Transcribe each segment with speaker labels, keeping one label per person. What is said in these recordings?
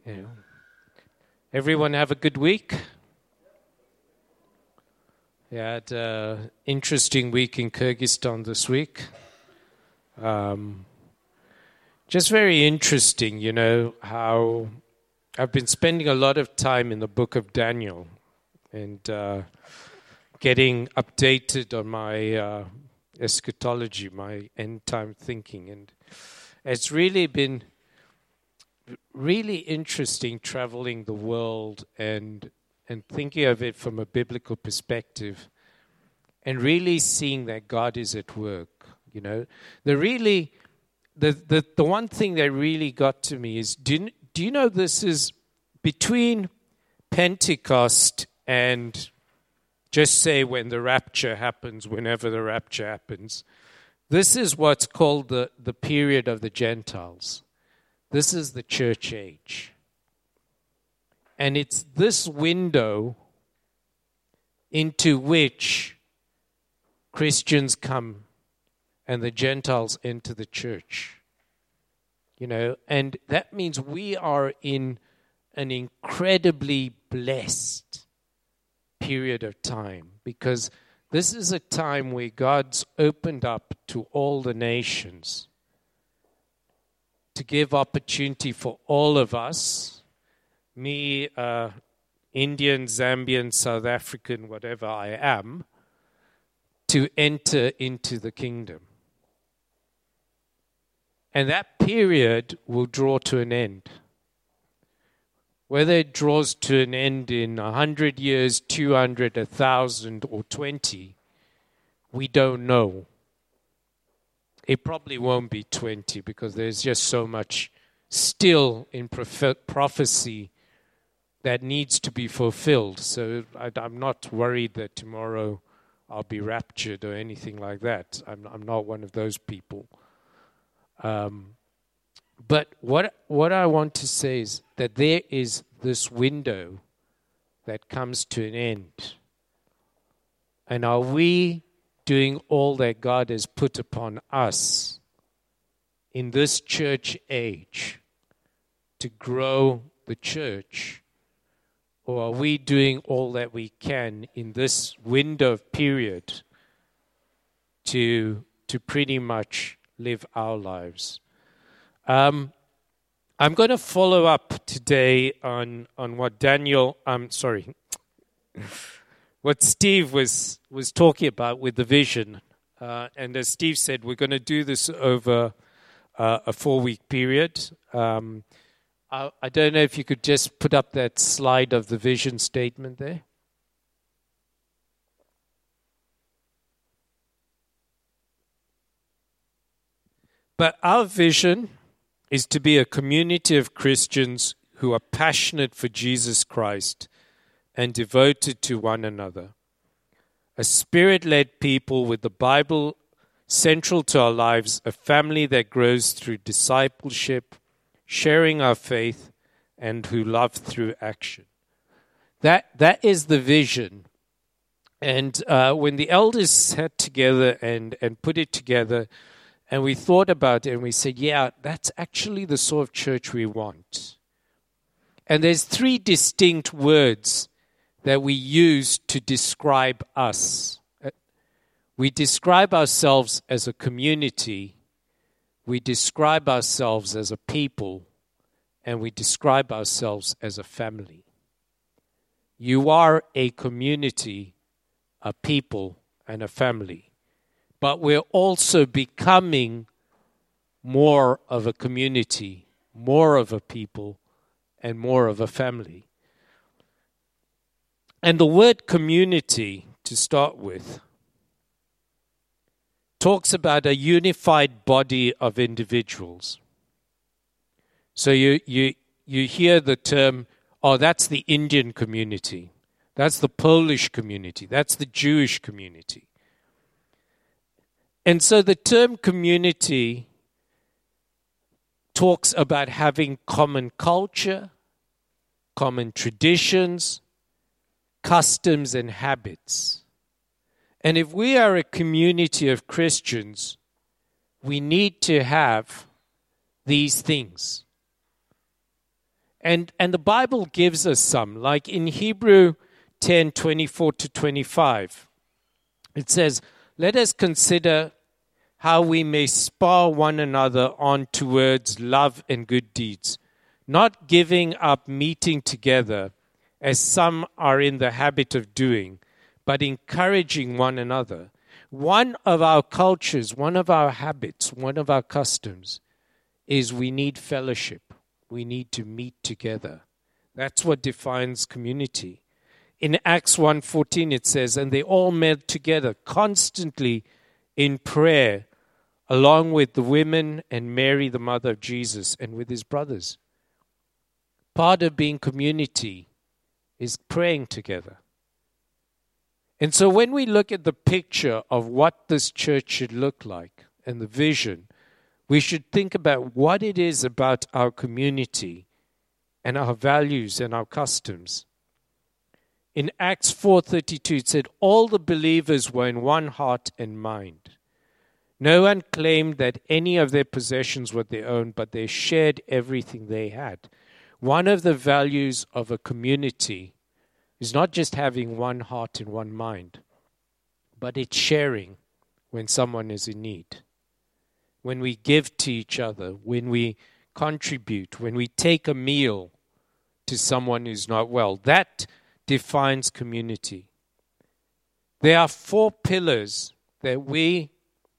Speaker 1: Yeah. Everyone have a good week? Yeah, had an interesting week in Kyrgyzstan this week. Just very interesting, how I've been spending a lot of time in the book of Daniel and getting updated on my eschatology, my end-time thinking. And it's really been really interesting traveling the world and thinking of it from a biblical perspective and really seeing that God is at work. The one thing that really got to me is, do you know this is between Pentecost and just say when the rapture happens, whenever the rapture happens, this is what's called the period of the Gentiles. This is the church age. And it's this window into which Christians come and the Gentiles enter the church. And that means we are in an incredibly blessed period of time, because this is a time where God's opened up to all the nations to give opportunity for all of us, me, Indian, Zambian, South African, whatever I am, to enter into the kingdom. And that period will draw to an end. Whether it draws to an end in 100 years, 200, 1,000, or 20, we don't know. It probably won't be 20 because there's just so much still in prophecy that needs to be fulfilled. So I'm not worried that tomorrow I'll be raptured or anything like that. I'm not one of those people. But what I want to say is that there is this window that comes to an end. And are we doing all that God has put upon us in this church age to grow the church? Or are we doing all that we can in this window of period to pretty much live our lives? I'm going to follow up today on what what Steve was talking about with the vision. And as Steve said, we're going to do this over a 4-week period. I don't know if you could just put up that slide of the vision statement there. But our vision is to be a community of Christians who are passionate for Jesus Christ and devoted to one another. A spirit-led people with the Bible central to our lives, a family that grows through discipleship, sharing our faith, and who love through action. That is the vision. And when the elders sat together and put it together, and we thought about it, and we said, yeah, that's actually the sort of church we want. And there's 3 distinct words that we use to describe us. We describe ourselves as a community, we describe ourselves as a people, and we describe ourselves as a family. You are a community, a people, and a family. But we're also becoming more of a community, more of a people, and more of a family. And the word community, to start with, talks about a unified body of individuals. So you hear the term, oh, that's the Indian community, that's the Polish community, that's the Jewish community. And so the term community talks about having common culture, common traditions, customs, and habits. And if we are a community of Christians, we need to have these things. And the Bible gives us some, like in Hebrew 10:24-25. It says, "Let us consider how we may spur one another on towards love and good deeds, not giving up meeting together, as some are in the habit of doing, but encouraging one another." One of our cultures, one of our habits, one of our customs is we need fellowship. We need to meet together. That's what defines community. In Acts 1:14 it says, "And they all met together constantly in prayer, along with the women and Mary, the mother of Jesus, and with his brothers." Part of being community is praying together. And so when we look at the picture of what this church should look like and the vision, we should think about what it is about our community and our values and our customs. In Acts 4:32 it said, "All the believers were in one heart and mind. No one claimed that any of their possessions were their own, but they shared everything they had." One of the values of a community is not just having one heart and one mind, but it's sharing when someone is in need. When we give to each other, when we contribute, when we take a meal to someone who's not well, that defines community. There are 4 pillars that we,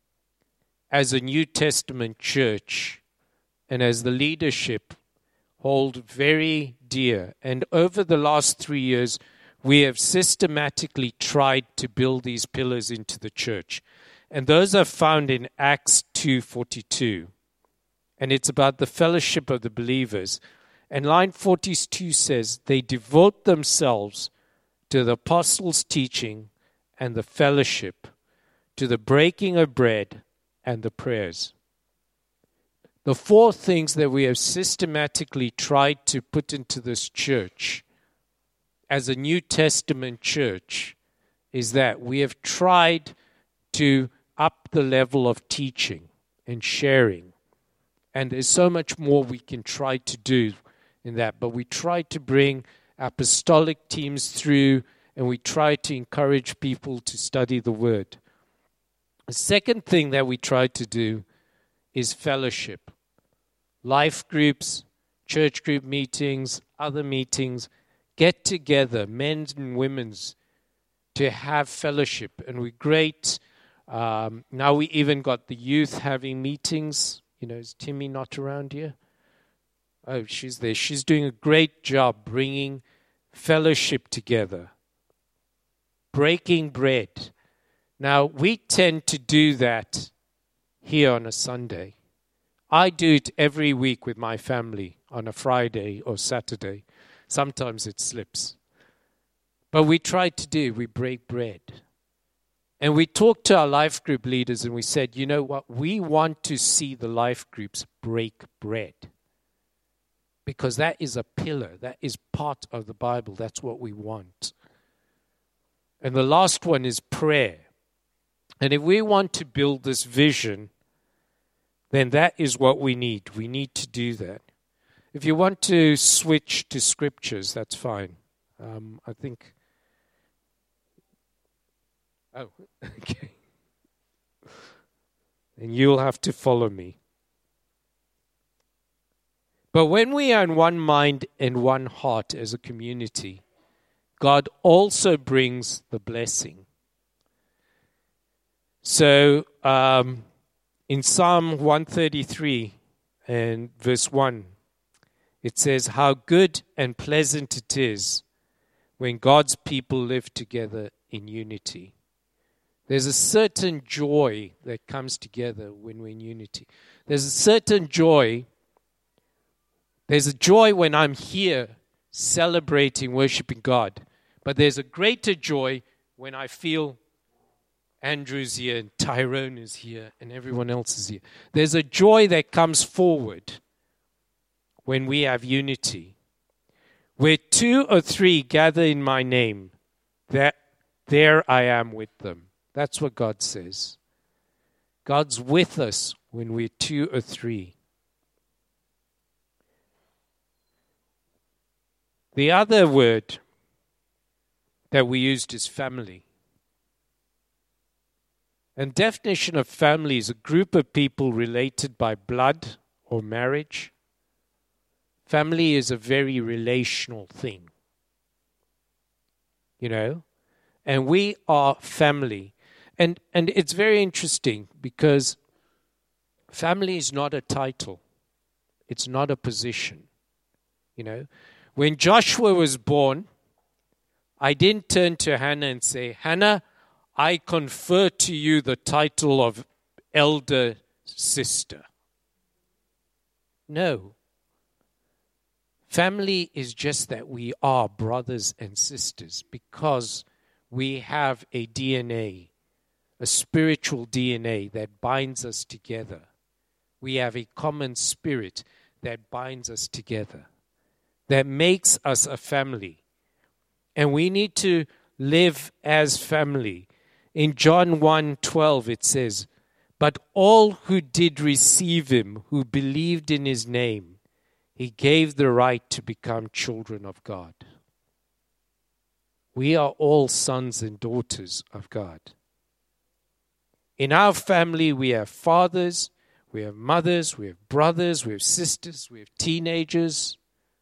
Speaker 1: as a New Testament church and as the leadership, hold very dear. And over the last 3 years, we have systematically tried to build these pillars into the church. And those are found in Acts 2:42. And it's about the fellowship of the believers. And line 42 says, "They devote themselves to the apostles' teaching and the fellowship, to the breaking of bread and the prayers." The 4 things that we have systematically tried to put into this church as a New Testament church is that we have tried to up the level of teaching and sharing. And there's so much more we can try to do in that. But we try to bring apostolic teams through, and we try to encourage people to study the Word. The second thing that we try to do is fellowship. Life groups, church group meetings, other meetings, get together, men's and women's, to have fellowship. And we're great. Now we even got the youth having meetings. Is Timmy not around here? Oh, she's there. She's doing a great job bringing fellowship together, breaking bread. Now, we tend to do that here on a Sunday. I do it every week with my family on a Friday or Saturday. Sometimes it slips. But we break bread. And we talked to our life group leaders and we said, you know what? We want to see the life groups break bread. Because that is a pillar. That is part of the Bible. That's what we want. And the last one is prayer. And if we want to build this vision, then that is what we need. We need to do that. If you want to switch to scriptures, that's fine. I think... Oh, okay. And you'll have to follow me. But when we are in one mind and one heart as a community, God also brings the blessing. So, in Psalm 133 and verse 1, it says, "How good and pleasant it is when God's people live together in unity." There's a certain joy that comes together when we're in unity. There's a certain joy. There's a joy when I'm here celebrating, worshiping God. But there's a greater joy when I feel Andrew's here and Tyrone is here and everyone else is here. There's a joy that comes forward when we have unity. Where 2 or 3 gather in my name, that there I am with them. That's what God says. God's with us when we're 2 or 3. The other word that we used is family. And definition of family is a group of people related by blood or marriage. Family is a very relational thing. You know? And we are family. And it's very interesting because family is not a title. It's not a position. You know? When Joshua was born, I didn't turn to Hannah and say, Hannah, I confer to you the title of elder sister. No. Family is just that we are brothers and sisters because we have a DNA, a spiritual DNA that binds us together. We have a common spirit that binds us together, that makes us a family. And we need to live as family. In John 1:12 it says, but all who did receive him, who believed in his name, he gave the right to become children of God. We are all sons and daughters of God. In our family we have fathers, we have mothers, we have brothers, we have sisters, we have teenagers,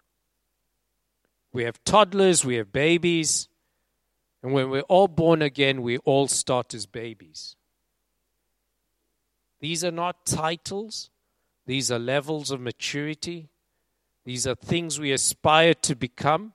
Speaker 1: we have toddlers, we have babies. And when we're all born again, we all start as babies. These are not titles. These are levels of maturity. These are things we aspire to become.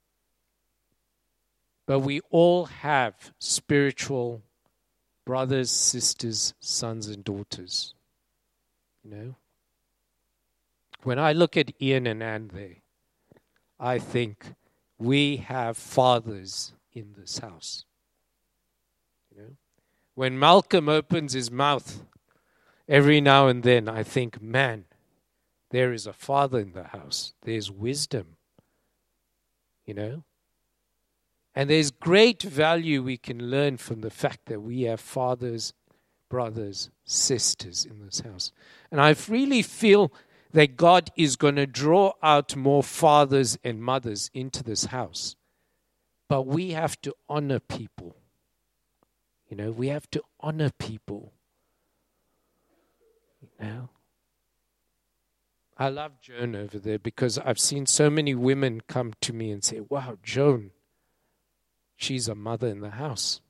Speaker 1: But we all have spiritual brothers, sisters, sons, and daughters. You know? When I look at Ian and Anne there, I think we have fathers in this house. You know? When Malcolm opens his mouth every now and then, I think, man, there is a father in the house. There's wisdom. You know? And there's great value we can learn from the fact that we have fathers, brothers, sisters in this house. And I really feel that God is going to draw out more fathers and mothers into this house. But we have to honor people. You know, we have to honor people. You know? I love Joan over there because I've seen so many women come to me and say, wow, Joan, she's a mother in the house.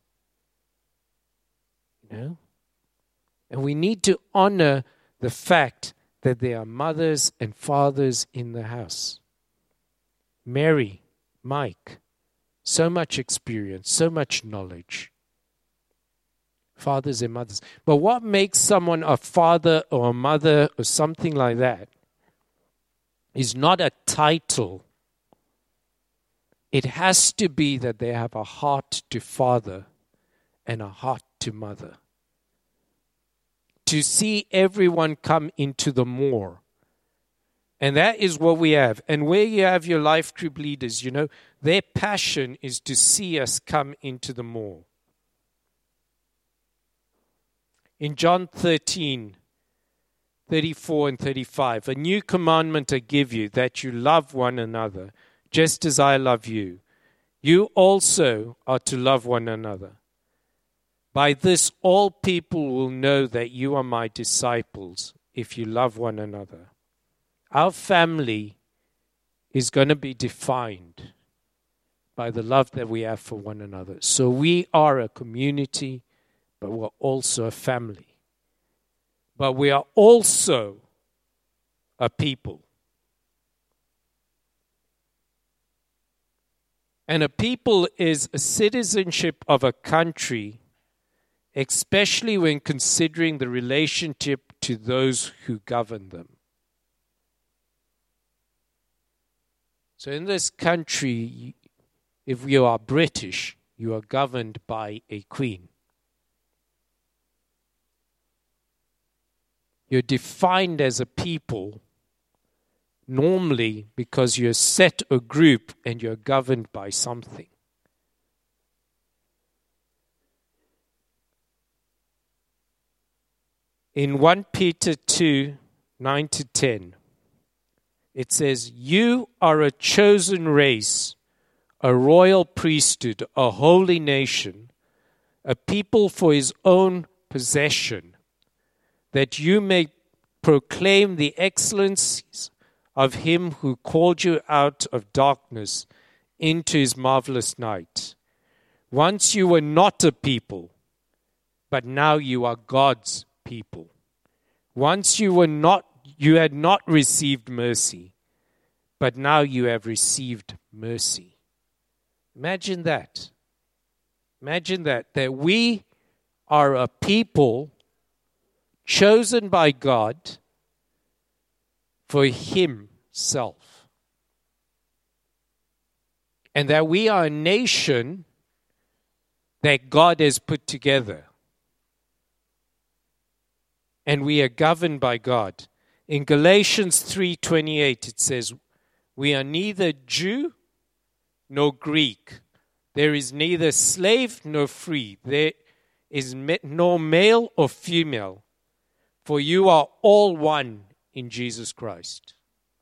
Speaker 1: You know? And we need to honor the fact that there are mothers and fathers in the house. Mary, Mike, so much experience, so much knowledge. Fathers and mothers. But what makes someone a father or a mother or something like that is not a title. It has to be that they have a heart to father and a heart to mother. To see everyone come into the more. And that is what we have. And where you have your life group leaders, you know, their passion is to see us come into the more. In John 13:34 and 35, a new commandment I give you, that you love one another, just as I love you. You also are to love one another. By this, all people will know that you are my disciples, if you love one another. Our family is going to be defined by the love that we have for one another. So we are a community, but we're also a family. But we are also a people. And a people is a citizenship of a country, especially when considering the relationship to those who govern them. So in this country, if you are British, you are governed by a queen. You're defined as a people normally because you're set a group and you're governed by something. In 1 Peter 2:9-10, it says, "You are a chosen race, a royal priesthood, a holy nation, a people for his own possession, that you may proclaim the excellencies of him who called you out of darkness into his marvelous night. Once you were not a people, but now you are God's people. Once you had not received mercy, but now you have received mercy." Imagine that. Imagine that we are a people chosen by God for himself. And that we are a nation that God has put together. And we are governed by God. In Galatians 3:28 it says, "We are neither Jew nor Greek. There is neither slave nor free. There is nor male or female. For you are all one in Jesus Christ."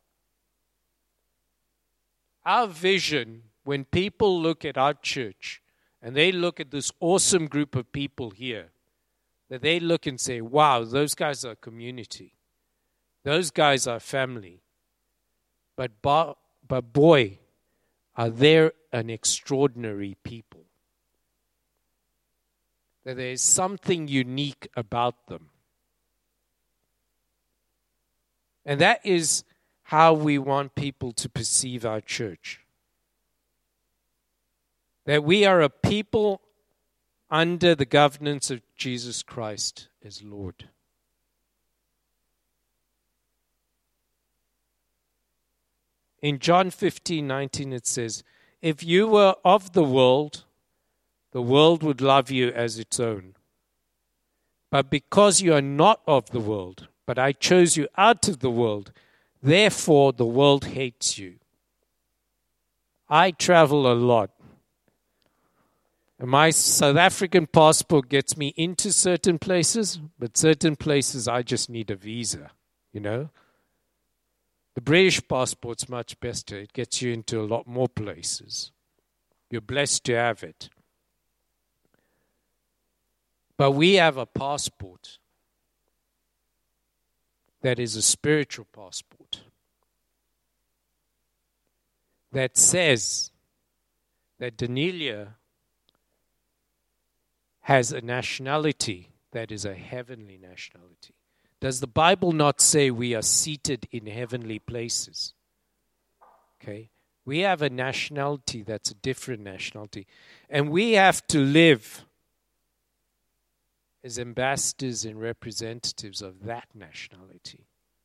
Speaker 1: Our vision, when people look at our church, and they look at this awesome group of people here, that they look and say, "Wow, those guys are community. Those guys are family. But boy, are they an extraordinary people." That there is something unique about them. And that is how we want people to perceive our church. That we are a people under the governance of Jesus Christ as Lord. In John 15:19 it says, "If you were of the world would love you as its own. But because you are not of the world, but I chose you out of the world, therefore the world hates you." I travel a lot. And my South African passport gets me into certain places, but certain places I just need a visa, you know. The British passport's much better. It gets you into a lot more places. You're blessed to have it. But we have a passport that is a spiritual passport that says that Danielia has a nationality that is a heavenly nationality. Does the Bible not say we are seated in heavenly places? Okay? We have a nationality that's a different nationality. And we have to live as ambassadors and representatives of that nationality.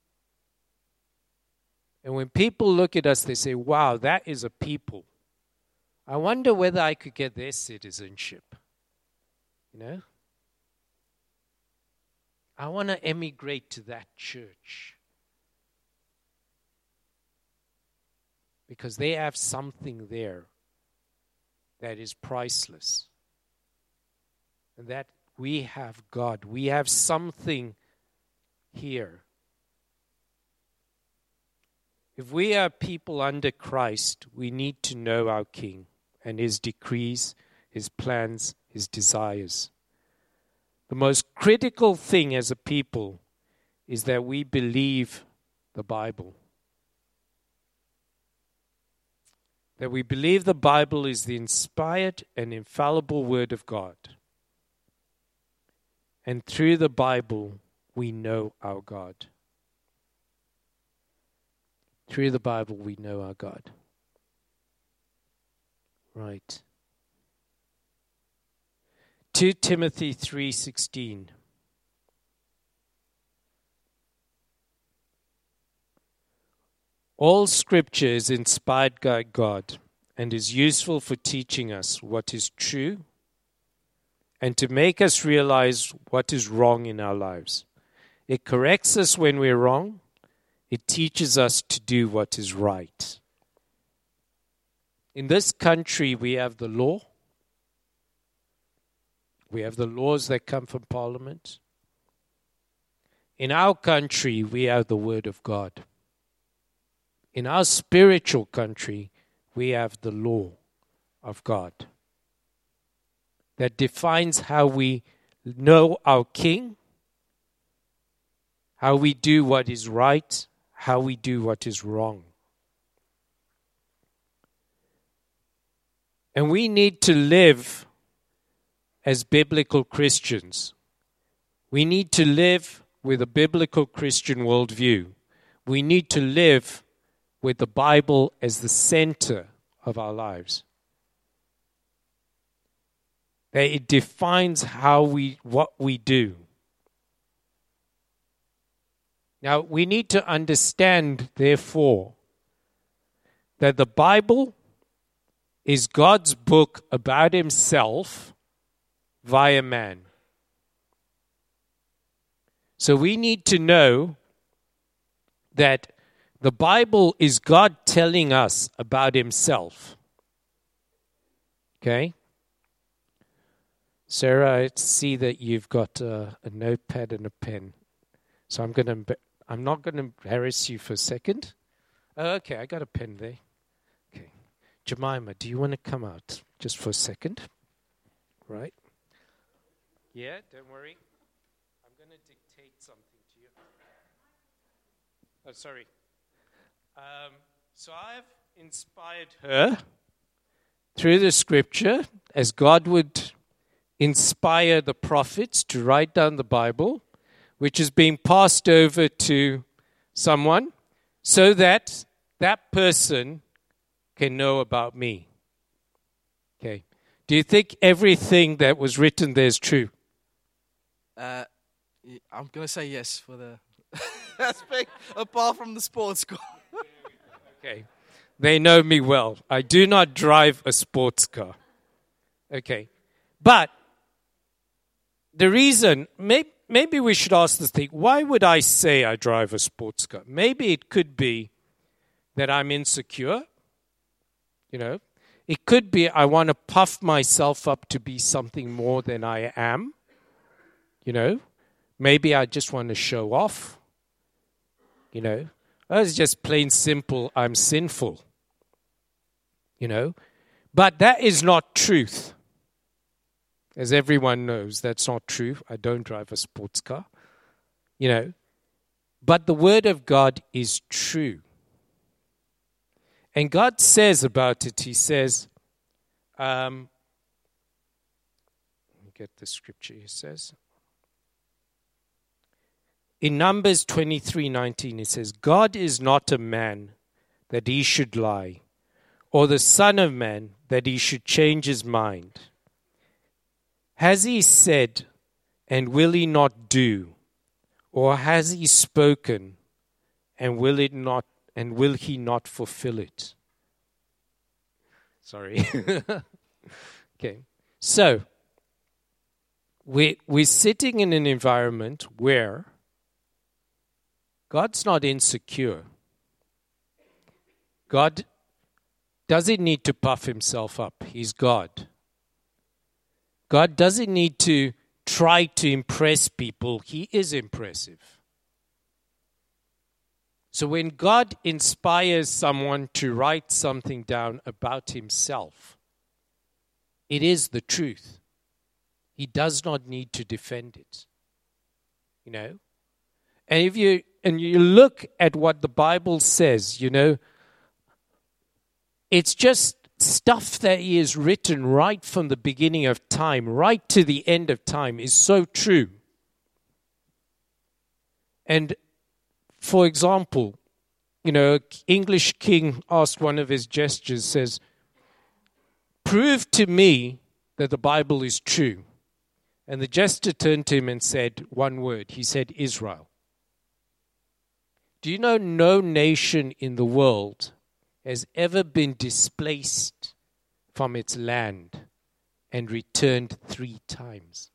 Speaker 1: And when people look at us, they say, "Wow, that is a people. I wonder whether I could get their citizenship." You know? I want to emigrate to that church. Because they have something there that is priceless. And that we have God. We have something here. If we are people under Christ, we need to know our King and his decrees, his plans, his desires. The most critical thing as a people is that we believe the Bible. That we believe the Bible is the inspired and infallible Word of God. And through the Bible, we know our God. Through the Bible, we know our God. Right. 2 Timothy 3:16. All Scripture is inspired by God and is useful for teaching us what is true and to make us realize what is wrong in our lives. It corrects us when we're wrong. It teaches us to do what is right. In this country, we have the law. We have the laws that come from Parliament. In our country, we have the Word of God. In our spiritual country, we have the law of God that defines how we know our King, how we do what is right, how we do what is wrong. And we need to live as biblical Christians. We need to live with a biblical Christian worldview. We need to live with the Bible as the center of our lives. That it defines what we do. Now, we need to understand, therefore, that the Bible is God's book about himself via man. So we need to know that the Bible is God telling us about himself. Okay? Sarah, I see that you've got a notepad and a pen. So I'm not going to harass you for a second. Oh, okay, I got a pen there. Okay. Jemima, do you want to come out just for a second? Right? Yeah, don't worry. I'm going to dictate something to you. Oh, sorry. So I've inspired her through the scripture, as God would inspire the prophets to write down the Bible, which is being passed over to someone so that that person can know about me. Okay. Do you think everything that was written there is true?
Speaker 2: I'm going to say yes for the aspect, apart from the sports car.
Speaker 1: Okay. They know me well. I do not drive a sports car. Okay. But the reason, maybe we should ask this thing, why would I say I drive a sports car? Maybe it could be that I'm insecure. You know, it could be I want to puff myself up to be something more than I am. You know, maybe I just want to show off. You know, it's just plain simple, I'm sinful. You know, but that is not truth. As everyone knows, that's not true. I don't drive a sports car. You know, but the Word of God is true. And God says about it, he says, let me get the scripture, he says. In Numbers 23:19, it says, God is not a man that he should lie, or the son of man that he should change his mind. Has he said, and will he not do? Or has he spoken, and will he not fulfill it? Sorry. Okay. So, we're sitting in an environment where God's not insecure. God doesn't need to puff himself up. He's God. God doesn't need to try to impress people. He is impressive. So when God inspires someone to write something down about himself, it is the truth. He does not need to defend it. You know? And if you look at what the Bible says, you know, it's just stuff that he has written right from the beginning of time, right to the end of time, is so true. And for example, you know, English king asked one of his jesters, says, prove to me that the Bible is true. And the jester turned to him and said one word. He said, Israel. Do you know no nation in the world has ever been displaced from its land and returned 3 times?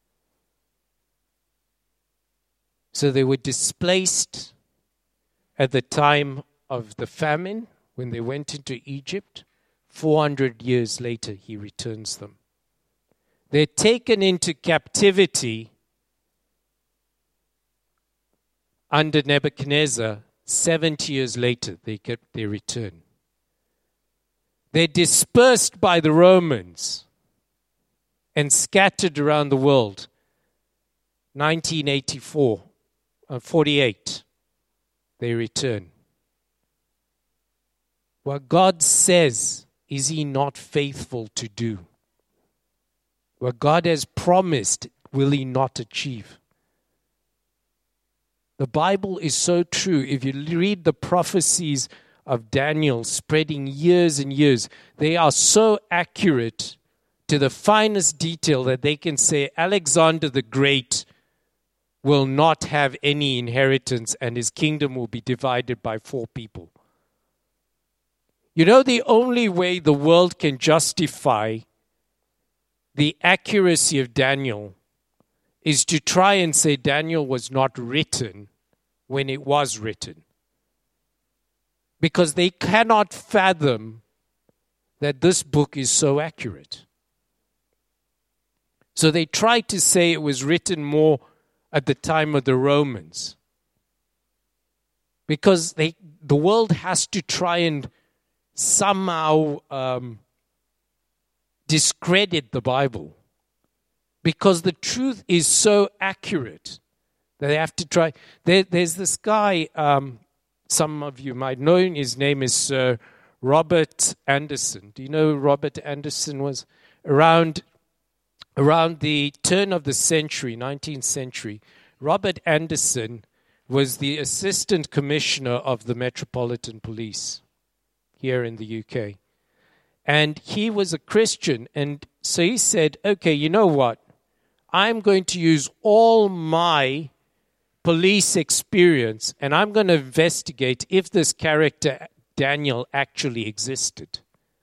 Speaker 1: So they were displaced at the time of the famine when they went into Egypt. 400 years later, he returns them. They're taken into captivity under Nebuchadnezzar 70 years later, they get their return. They're dispersed by the Romans and scattered around the world. 1984, 48, they return. What God says, is He not faithful to do? What God has promised, will He not achieve? The Bible is so true. If you read the prophecies of Daniel spreading years and years, they are so accurate to the finest detail that they can say Alexander the Great will not have any inheritance and his kingdom will be divided by 4 people. You know, the only way the world can justify the accuracy of Daniel is to try and say Daniel was not written when it was written. Because they cannot fathom that this book is so accurate. So they try to say it was written more at the time of the Romans. Because the world has to try and somehow discredit the Bible. Because the truth is so accurate that they have to try. There's this guy, some of you might know him. His name is Sir Robert Anderson. Do you know who Robert Anderson was? Around the turn of the century, 19th century, Robert Anderson was the Assistant Commissioner of the Metropolitan Police here in the UK. And he was a Christian. And so he said, okay, you know what? I'm going to use all my police experience and I'm going to investigate if this character, Daniel, actually existed.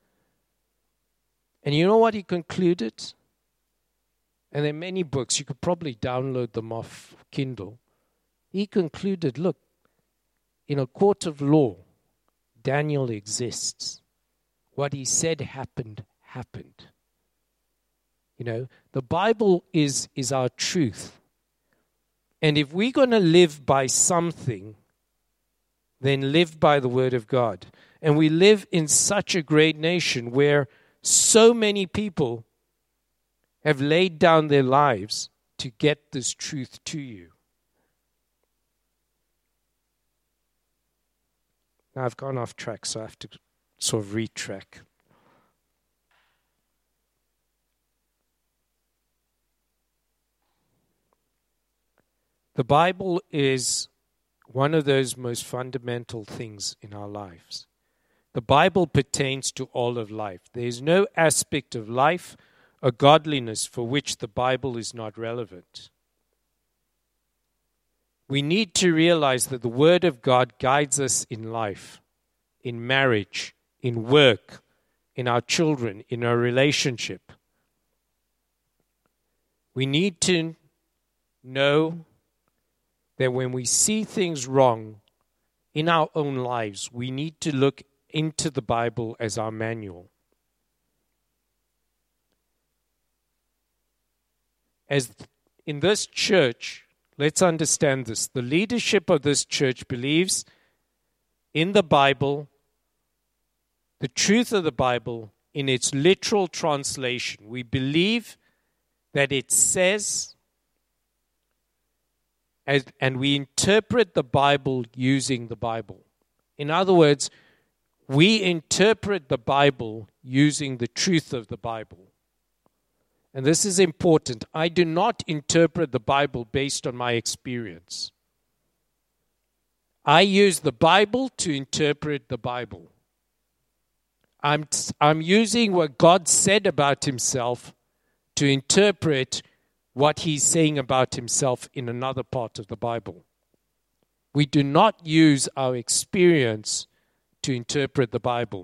Speaker 1: And you know what he concluded? And there are many books. You could probably download them off Kindle. He concluded, look, in a court of law, Daniel exists. What he said happened, happened. You know, the Bible is our truth. And if we're going to live by something, then live by the Word of God. And we live in such a great nation where so many people have laid down their lives to get this truth to you. Now I've gone off track, so I have to sort of retrack. The Bible is one of those most fundamental things in our lives. The Bible pertains to all of life. There is no aspect of life or godliness for which the Bible is not relevant. We need to realize that the Word of God guides us in life, in marriage, in work, in our children, in our relationship. We need to know that when we see things wrong in our own lives, we need to look into the Bible as our manual. As in this church, let's understand this. The leadership of this church believes in the Bible, the truth of the Bible, in its literal translation. We believe that it says, and we interpret the Bible using the Bible. In other words, we interpret the Bible using the truth of the Bible. And this is important. I do not interpret the Bible based on my experience. I use the Bible to interpret the Bible. I'm using what God said about Himself to interpret what He's saying about Himself in another part of the Bible. We do not use our experience to interpret the Bible.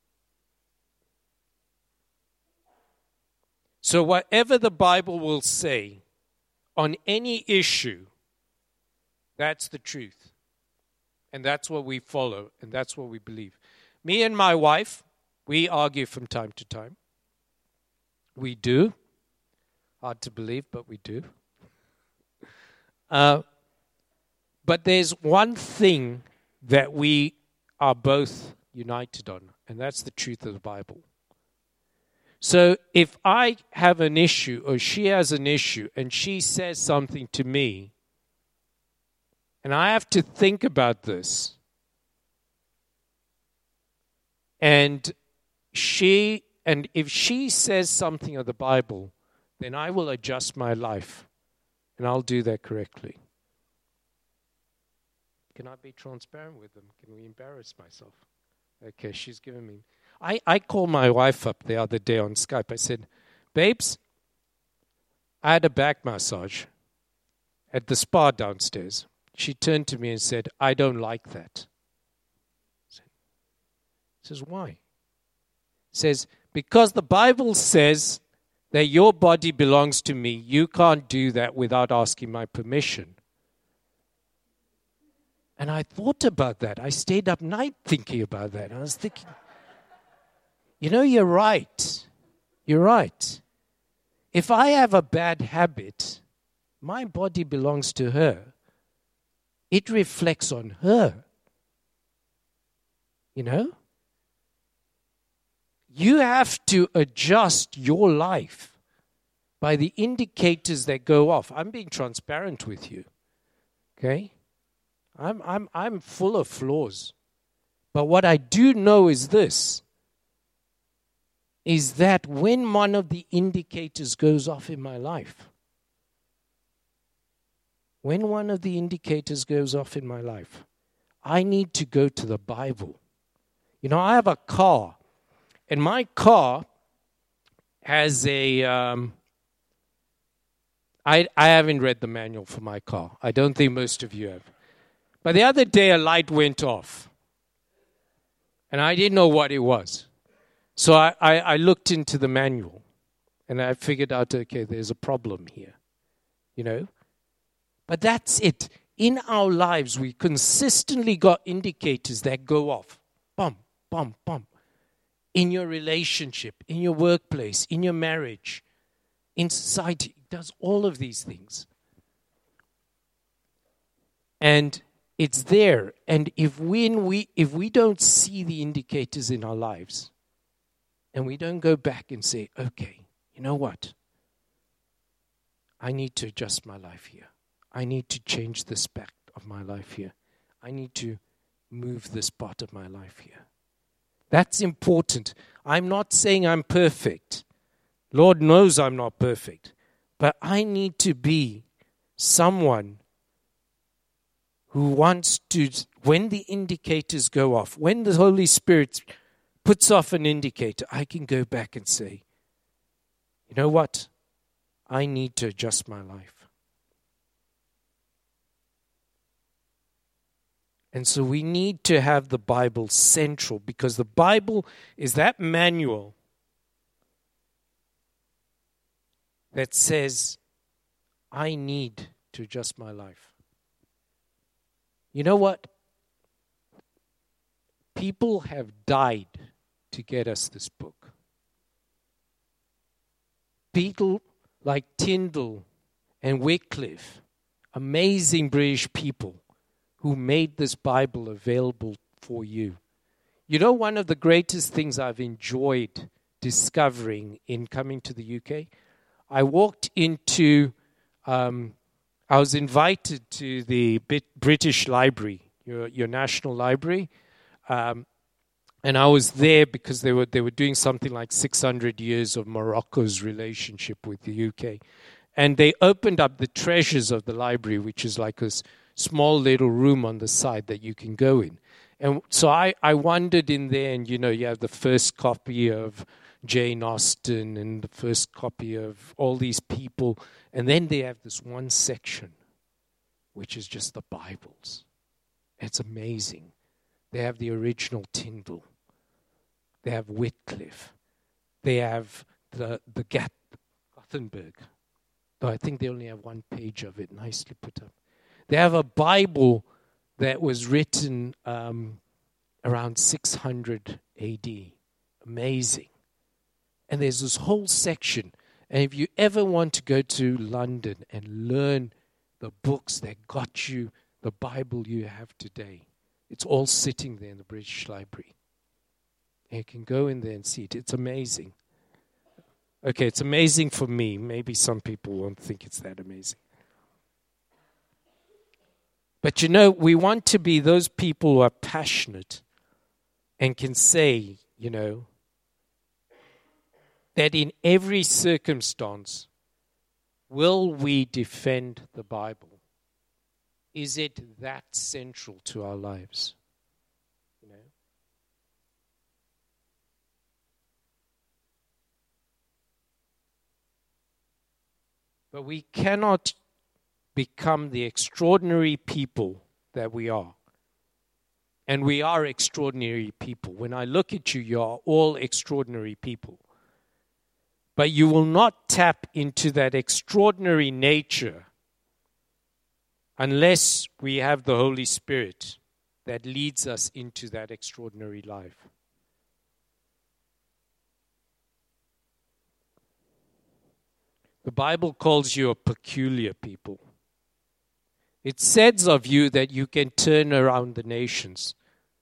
Speaker 1: So whatever the Bible will say on any issue, that's the truth. And that's what we follow, and that's what we believe. Me and my wife, we argue from time to time. We do. Hard to believe, but we do. But there's one thing that we are both united on, and that's the truth of the Bible. So if I have an issue or she has an issue and she says something to me, and I have to think about this, and if she says something of the Bible, then I will adjust my life, and I'll do that correctly. Can I be transparent with them? Can we embarrass myself? Okay, she's given me. I called my wife up the other day on Skype. I said, babes, I had a back massage at the spa downstairs. She turned to me and said, I don't like that. Says, why? Says, because the Bible says that your body belongs to me. You can't do that without asking my permission. And I thought about that. I stayed up night thinking about that. I was thinking, you're right. You're right. If I have a bad habit, my body belongs to her. It reflects on her. You have to adjust your life by the indicators that go off. I'm being transparent with you. Okay? I'm full of flaws. But what I do know is this, is that when one of the indicators goes off in my life, I need to go to the Bible. I have a car, and my car has I haven't read the manual for my car. I don't think most of you have. But the other day, a light went off. And I didn't know what it was. So I looked into the manual. And I figured out, okay, there's a problem here. But that's it. In our lives, we consistently got indicators that go off. Bum, bum, bum. In your relationship, in your workplace, in your marriage, in society. It does all of these things. And it's there. And if we don't see the indicators in our lives, and we don't go back and say, okay, you know what? I need to adjust my life here. I need to change this aspect of my life here. I need to move this part of my life here. That's important. I'm not saying I'm perfect. Lord knows I'm not perfect. But I need to be someone who wants to, when the indicators go off, when the Holy Spirit puts off an indicator, I can go back and say, you know what? I need to adjust my life. And so we need to have the Bible central, because the Bible is that manual that says, I need to adjust my life. You know what? People have died to get us this book. People like Tyndale and Wycliffe, amazing British people who made this Bible available for you. One of the greatest things I've enjoyed discovering in coming to the UK, I walked into, I was invited to the British Library, your national library, and I was there because they were doing something like 600 years of Morocco's relationship with the UK. And they opened up the treasures of the library, which is like a small little room on the side that you can go in. And so I wandered in there, and you have the first copy of Jane Austen and the first copy of all these people. And then they have this one section, which is just the Bibles. It's amazing. They have the original Tyndale. They have Wycliffe. They have the Gothenburg. Though I think they only have one page of it, nicely put up. They have a Bible that was written around 600 AD. Amazing. And there's this whole section. And if you ever want to go to London and learn the books that got you the Bible you have today, It's all sitting there in the British Library. And you can go in there and see it. It's amazing. Okay, it's amazing for me. Maybe some people won't think it's that amazing. But we want to be those people who are passionate and can say, that in every circumstance, will we defend the Bible? Is it that central to our lives? But we cannot become the extraordinary people that we are. And we are extraordinary people. When I look at you, you are all extraordinary people. But you will not tap into that extraordinary nature unless we have the Holy Spirit that leads us into that extraordinary life. The Bible calls you a peculiar people. It says of you that you can turn around the nations.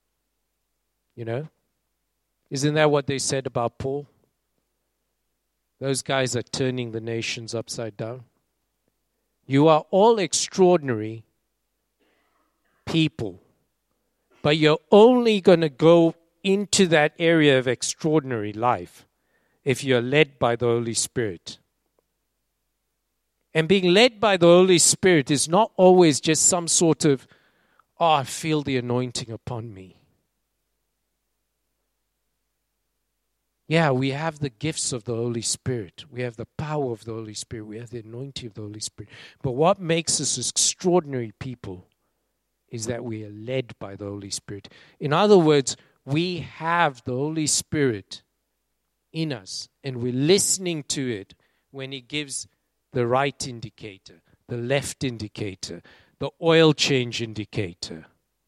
Speaker 1: Isn't that what they said about Paul? Those guys are turning the nations upside down. You are all extraordinary people. But you're only going to go into that area of extraordinary life if you're led by the Holy Spirit. And being led by the Holy Spirit is not always just some sort of, I feel the anointing upon me. Yeah, we have the gifts of the Holy Spirit. We have the power of the Holy Spirit. We have the anointing of the Holy Spirit. But what makes us extraordinary people is that we are led by the Holy Spirit. In other words, we have the Holy Spirit in us, and we're listening to it when He gives the right indicator, the left indicator, the oil change indicator.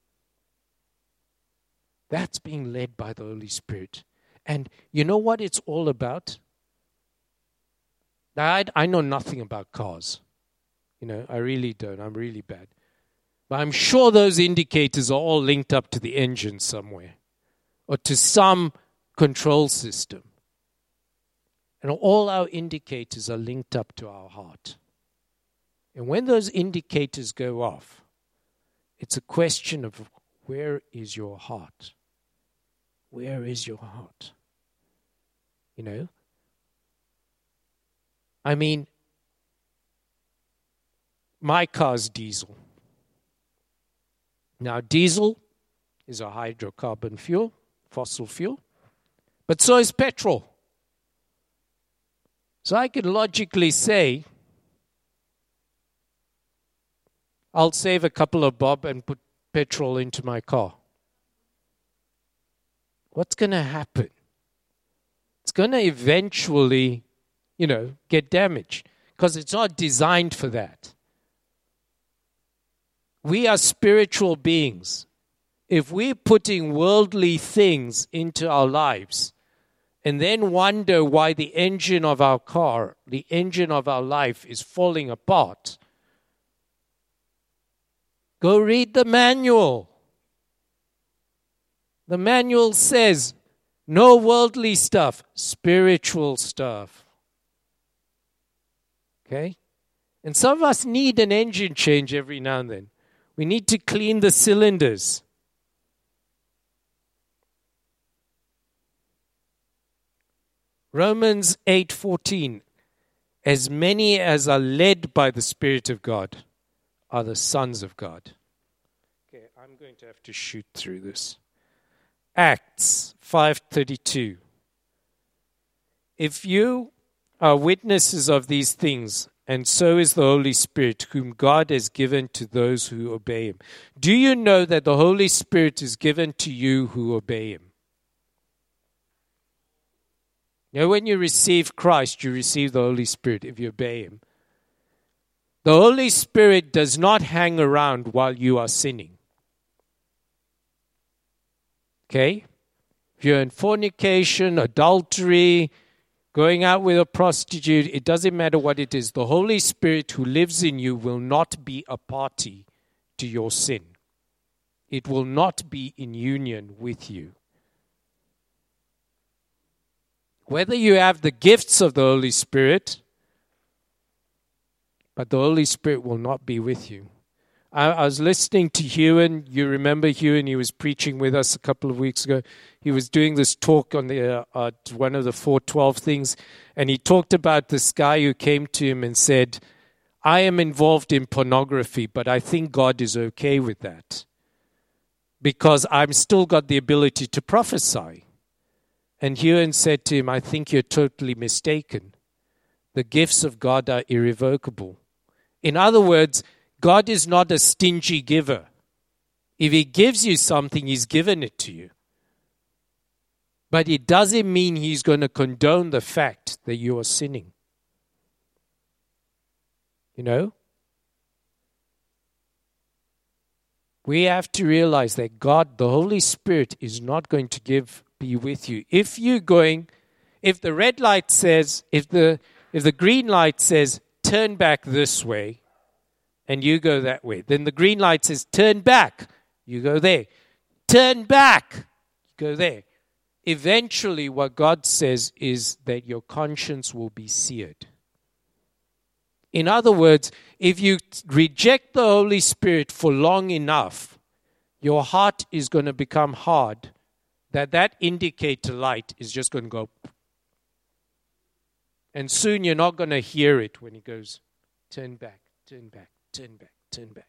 Speaker 1: That's being led by the Holy Spirit. And you know what it's all about? I know nothing about cars. I really don't. I'm really bad. But I'm sure those indicators are all linked up to the engine somewhere or to some control system. And all our indicators are linked up to our heart. And when those indicators go off, it's a question of where is your heart? Where is your heart? My car's diesel. Now, diesel is a hydrocarbon fuel, fossil fuel, but so is petrol. So I could logically say, I'll save a couple of bob and put petrol into my car. What's going to happen? It's going to eventually, get damaged because it's not designed for that. We are spiritual beings. If we're putting worldly things into our lives and then wonder why the engine of our car, the engine of our life is falling apart, go read the manual. The manual says, no worldly stuff, spiritual stuff. Okay? And some of us need an engine change every now and then. We need to clean the cylinders. Romans 8:14. As many as are led by the Spirit of God are the sons of God. Okay, I'm going to have to shoot through this. Acts 5:32. If you are witnesses of these things, and so is the Holy Spirit, whom God has given to those who obey Him. Do you know that the Holy Spirit is given to you who obey Him? When you receive Christ, you receive the Holy Spirit if you obey Him. The Holy Spirit does not hang around while you are sinning. Okay? If you're in fornication, adultery, going out with a prostitute, it doesn't matter what it is. The Holy Spirit who lives in you will not be a party to your sin. it will not be in union with you. Whether you have the gifts of the Holy Spirit, but the Holy Spirit will not be with you. I was listening to Hewan. You remember Hewan? He was preaching with us a couple of weeks ago. He was doing this talk on the one of the 412 things, and he talked about this guy who came to him and said, I am involved in pornography, but I think God is okay with that because I've still got the ability to prophesy. And Hewan said to him, I think you're totally mistaken. The gifts of God are irrevocable. In other words, God is not a stingy giver. If he gives you something, he's given it to you. But it doesn't mean he's going to condone the fact that you are sinning. You know? We have to realize that God, the Holy Spirit, is not going to be with you. If the red light says, if the green light says, turn back this way, and you go that way. Then the green light says, turn back. You go there. Turn back. You go there. Eventually, what God says is that your conscience will be seared. In other words, if you reject the Holy Spirit for long enough, your heart is going to become hard, that indicator light is just going to go. And soon you're not going to hear it when he goes, turn back, turn back. Turn back, turn back.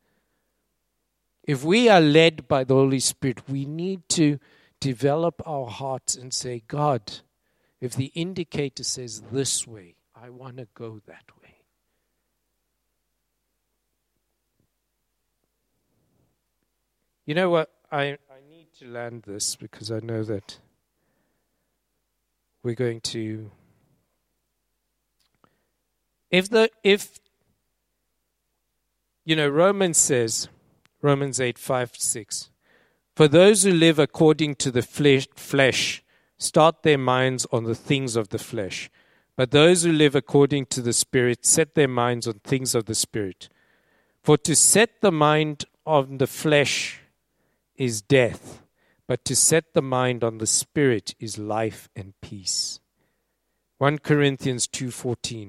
Speaker 1: If we are led by the Holy Spirit, we need to develop our hearts and say, God, if the indicator says this way, I want to go that way. You know what? I need to land this because I know that we're going to... Romans says, Romans 8, 5, 6, for those who live according to the flesh start their minds on the things of the flesh. But those who live according to the Spirit set their minds on things of the Spirit. For to set the mind on the flesh is death, but to set the mind on the Spirit is life and peace. 1 Corinthians 2:14.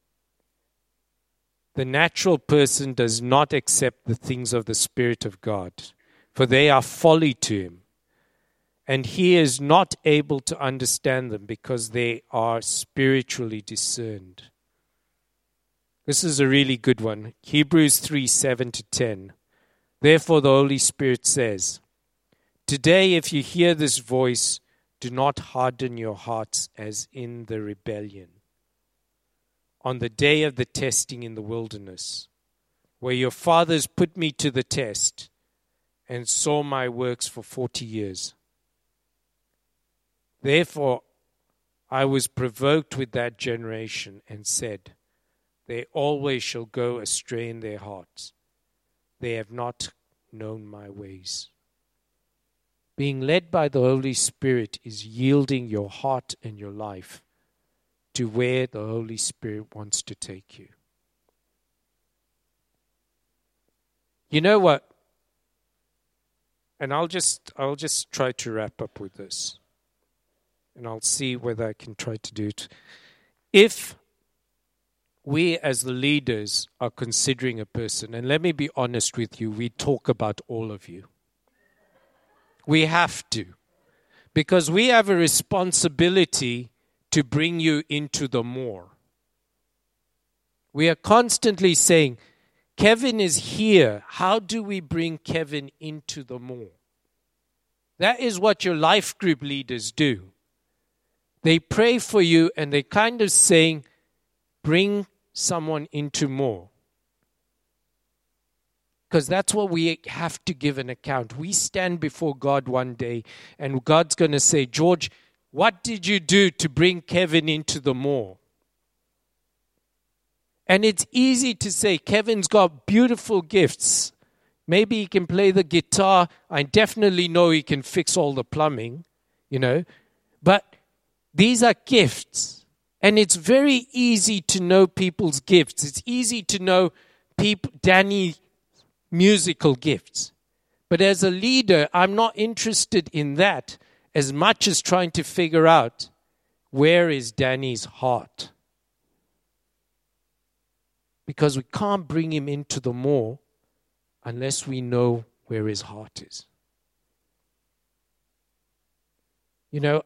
Speaker 1: The natural person does not accept the things of the Spirit of God, for they are folly to him, and he is not able to understand them because they are spiritually discerned. This is a really good one. Hebrews 3, 7-10. Therefore the Holy Spirit says, today if you hear this voice, do not harden your hearts as in the rebellion on the day of the testing in the wilderness, where your fathers put me to the test and saw my works for 40 years. Therefore, I was provoked with that generation and said, they always shall go astray in their hearts. They have not known my ways. Being led by the Holy Spirit is yielding your heart and your life to where the Holy Spirit wants to take you. You know what? And I'll just try to wrap up with this. And I'll see whether I can try to do it. If we as the leaders are considering a person, and let me be honest with you, we talk about all of you. We have to. Because we have a responsibility to bring you into the more. We are constantly saying, Kevin is here. How do we bring Kevin into the more? That is what your life group leaders do. They pray for you and they kind of saying, bring someone into more. Because that's what we have to give an account. We stand before God one day and God's going to say, George, what did you do to bring Kevin into the more? And it's easy to say, Kevin's got beautiful gifts. Maybe he can play the guitar. I definitely know he can fix all the plumbing, But these are gifts. And it's very easy to know people's gifts. It's easy to know Danny's musical gifts. But as a leader, I'm not interested in that as much as trying to figure out, where is Danny's heart? Because we can't bring him into the more unless we know where his heart is. You know,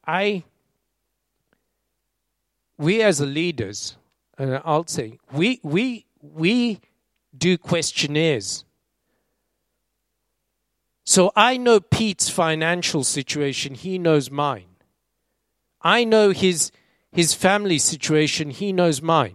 Speaker 1: we as leaders, and I'll say, we do questionnaires. So I know Pete's financial situation, he knows mine. I know his family situation, he knows mine.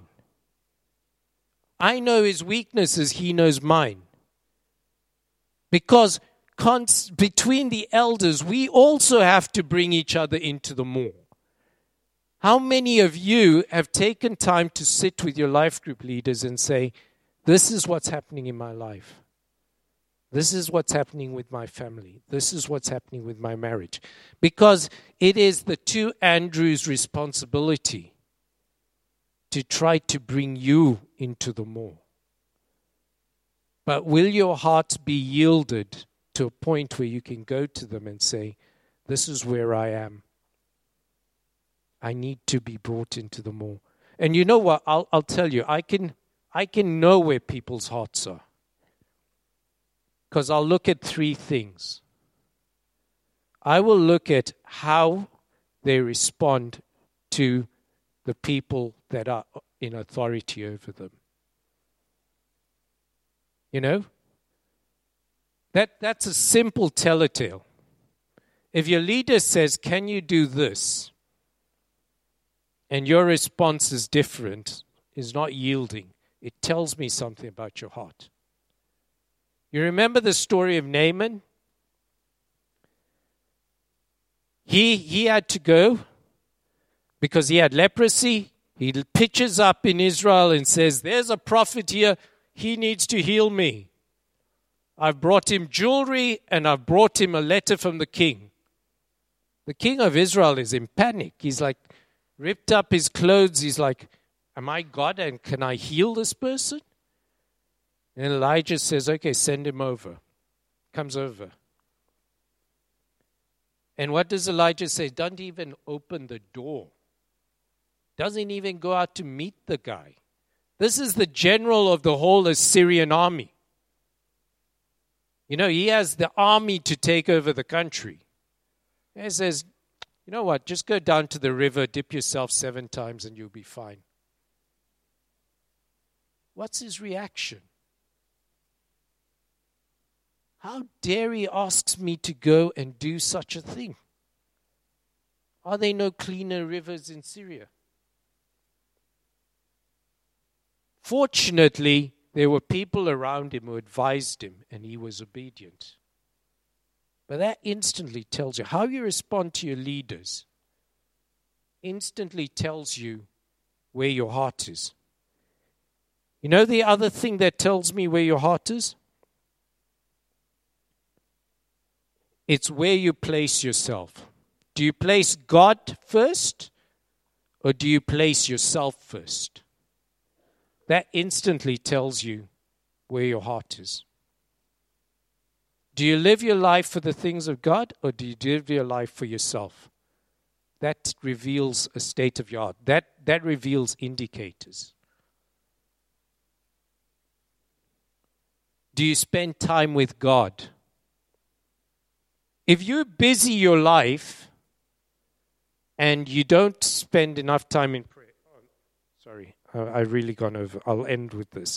Speaker 1: I know his weaknesses, he knows mine. Because between the elders, we also have to bring each other into the more. How many of you have taken time to sit with your life group leaders and say, this is what's happening in my life. This is what's happening with my family. This is what's happening with my marriage. Because it is the two Andrews' responsibility to try to bring you into the more. But will your heart be yielded to a point where you can go to them and say, this is where I am. I need to be brought into the more. And you know what? I'll tell you, I can know where people's hearts are. Because I'll look at three things. I will look at how they respond to the people that are in authority over them. You know? That's a simple telltale. If your leader says, can you do this? And your response is different, is not yielding, it tells me something about your heart. You remember the story of Naaman? He had to go because he had leprosy. He pitches up in Israel and says, there's a prophet here. He needs to heal me. I've brought him jewelry and I've brought him a letter from the king. The king of Israel is in panic. He's like, ripped up his clothes. He's like, am I God and can I heal this person? And Elijah says, okay, send him over. Comes over. And what does Elijah say? Don't even open the door. Doesn't even go out to meet the guy. This is the general of the whole Assyrian army. You know, he has the army to take over the country. And he says, you know what, just go down to the river, dip yourself 7 times and you'll be fine. What's his reaction? How dare he asks me to go and do such a thing? Are there no cleaner rivers in Syria? Fortunately, there were people around him who advised him, and he was obedient. But that instantly tells you how you respond to your leaders. Instantly tells you where your heart is. You know the other thing that tells me where your heart is? It's where you place yourself. Do you place God first, or do you place yourself first? That instantly tells you where your heart is. Do you live your life for the things of God, or do you live your life for yourself? That reveals a state of your heart. That reveals indicators. Do you spend time with God? If you busy your life and you don't spend enough time in prayer, I've really gone over. I'll end with this.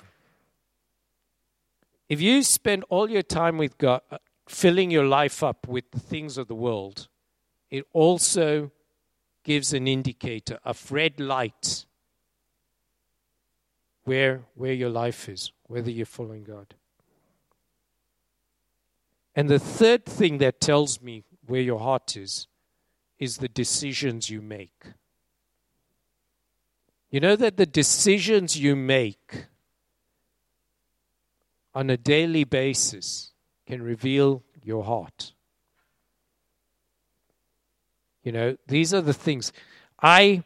Speaker 1: If you spend all your time with God, filling your life up with the things of the world, it also gives an indicator, a red light, where your life is, whether you're following God. And the third thing that tells me where your heart is the decisions you make. You know that the decisions you make on a daily basis can reveal your heart. You know, these are the things. I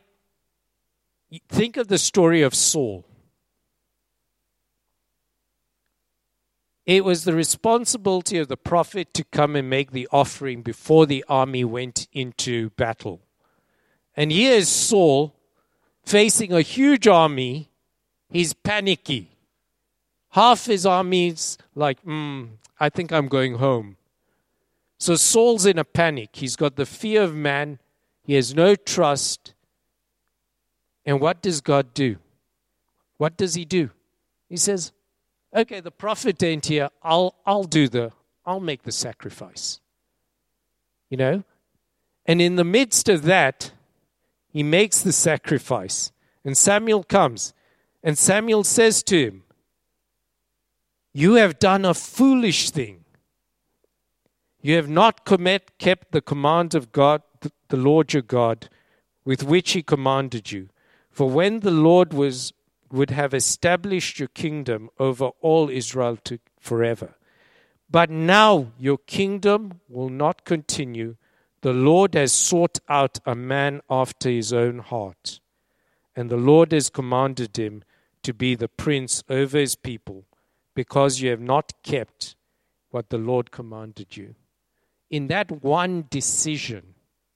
Speaker 1: think of the story of Saul. It was the responsibility of the prophet to come and make the offering before the army went into battle. And here is Saul facing a huge army. He's panicky. Half his army's like, I think I'm going home. So Saul's in a panic. He's got the fear of man. He has no trust. And what does God do? What does he do? He says, okay, the prophet ain't here. I'll make the sacrifice. You know? And in the midst of that, he makes the sacrifice. And Samuel comes. And Samuel says to him, you have done a foolish thing. You have not kept the command of God, the Lord your God, with which he commanded you. For when the Lord would have established your kingdom over all Israel forever. But now your kingdom will not continue. The Lord has sought out a man after his own heart. And the Lord has commanded him to be the prince over his people, because you have not kept what the Lord commanded you. In that one decision,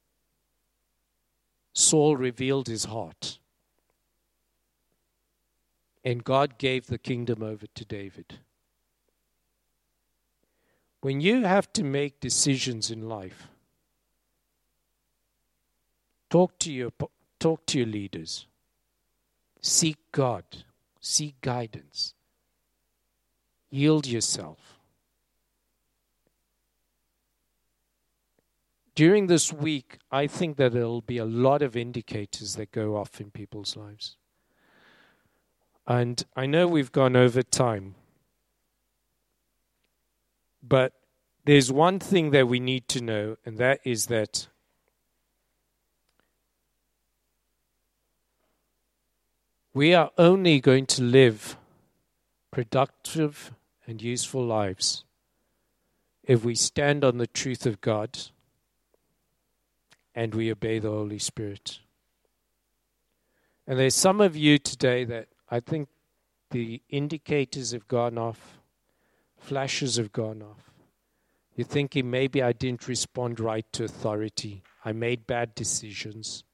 Speaker 1: Saul revealed his heart. And God gave the kingdom over to David. When you have to make decisions in life, talk to your leaders. Seek God. Seek guidance. Yield yourself. During this week, I think that there will be a lot of indicators that go off in people's lives. And I know we've gone over time, but there's one thing that we need to know, and that is that we are only going to live productive and useful lives if we stand on the truth of God and we obey the Holy Spirit. And there's some of you today that I think the indicators have gone off, flashes have gone off. You're thinking, maybe I didn't respond right to authority. I made bad decisions.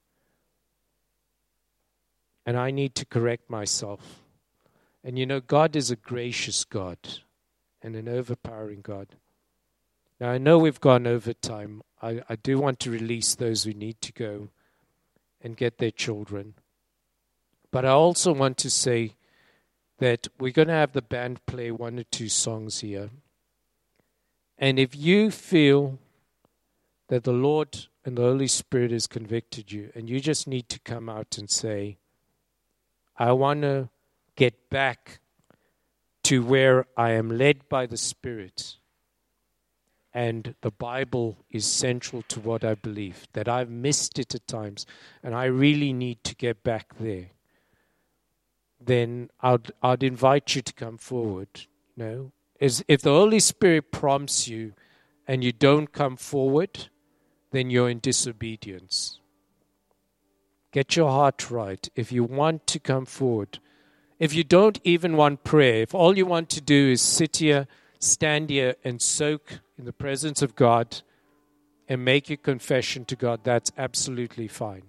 Speaker 1: And I need to correct myself. And you know, God is a gracious God and an overpowering God. Now, I know we've gone over time. I do want to release those who need to go and get their children. But I also want to say that we're going to have the band play one or two songs here. And if you feel that the Lord and the Holy Spirit has convicted you, and you just need to come out and say, I want to get back to where I am led by the Spirit, and the Bible is central to what I believe, that I've missed it at times, and I really need to get back there, then I'd invite you to come forward. You know, if the Holy Spirit prompts you and you don't come forward, then you're in disobedience. Get your heart right. If you want to come forward, if you don't even want prayer, if all you want to do is sit here, stand here and soak in the presence of God and make your confession to God, that's absolutely fine.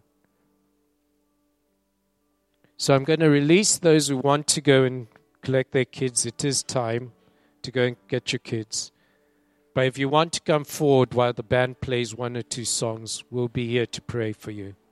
Speaker 1: So I'm going to release those who want to go and collect their kids. It is time to go and get your kids. But if you want to come forward while the band plays one or two songs, we'll be here to pray for you.